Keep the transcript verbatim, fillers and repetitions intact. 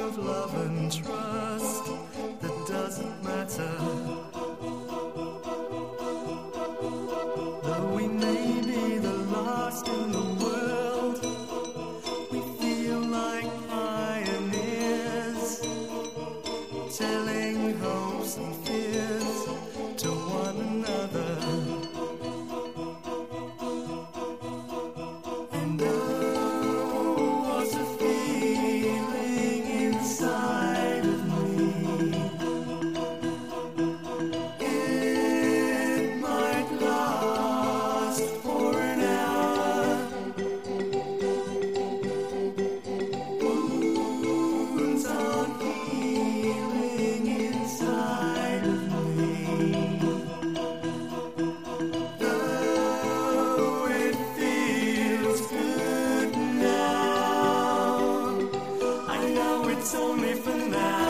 of love and trust that doesn't matter. Though we may be the last in the world, we feel like pioneers, telling hopes and fears to one another. And oh, what a feeling inside of me. It might last for an hour. Wounds are healing inside of me. Though it feels good now, I know it's only for now.